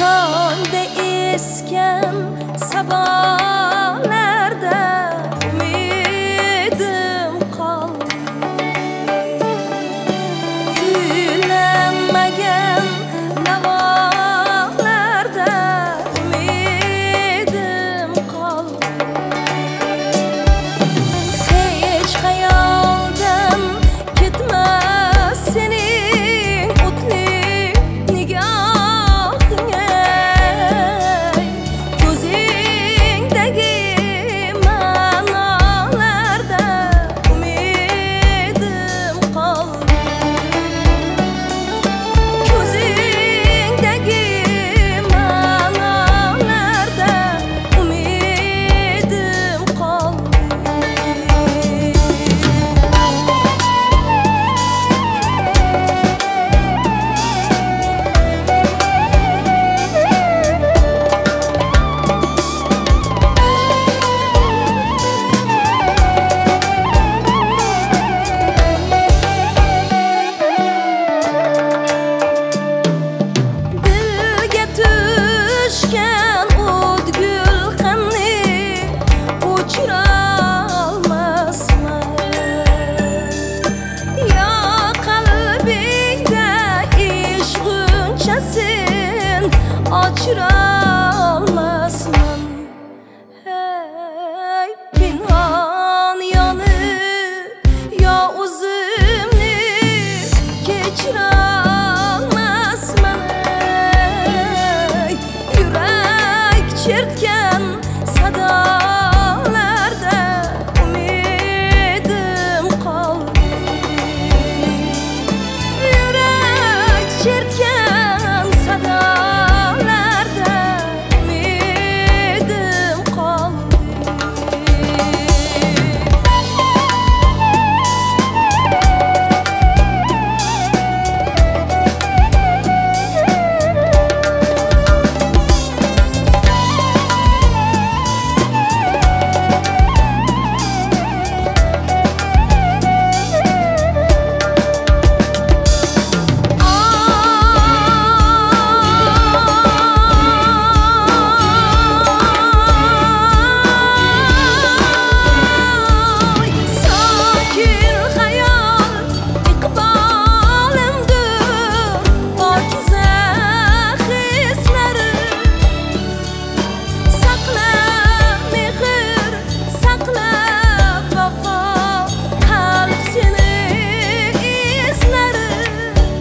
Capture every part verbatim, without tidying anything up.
Tongda esgan sabolarda umidim qoldi. Kuylanmagan navolarda umidim qoldi. Hech xayoldan ketmas sening o'tli nigohingga, ko'zingdagi ma'nolarda umidim qoldi. Ko'zingdagi ma'nolarda umidim qoldi. Dilga tushgan o'tgul qanni o'chirolmasman. Yo qalbingda ishq g'unchasin ochirolmasman. Hey, pinhon yonib yo o'zimni kechirolmasman. Ey, yurak chertgan sadolarda umidim qoldi. Yurak chertgan sadolarda umidim qoldi. Sokin xayol iqbolimdir, pokiza hislarim. Saqla mehr, saqla vafo, qalb seni izlari.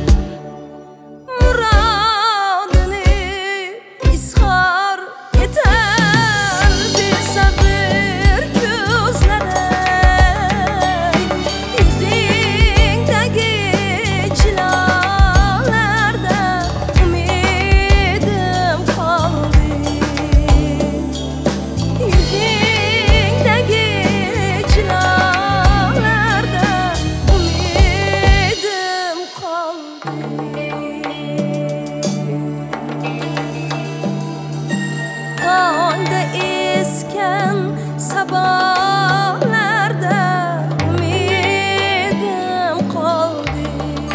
Murodini izhor etar besabr ko'zlari. Yuzingdagi jilolarda umidim qoldi. Yuzingdagi jilolarda umidim qoldi. Tongda esgan sabolarda umidim qoldi.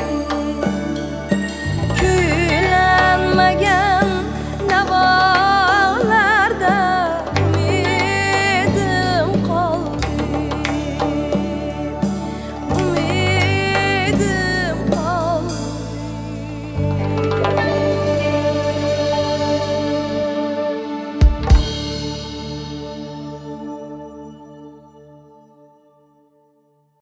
Kuylanmagan navolarda umidim qoldi. Umidim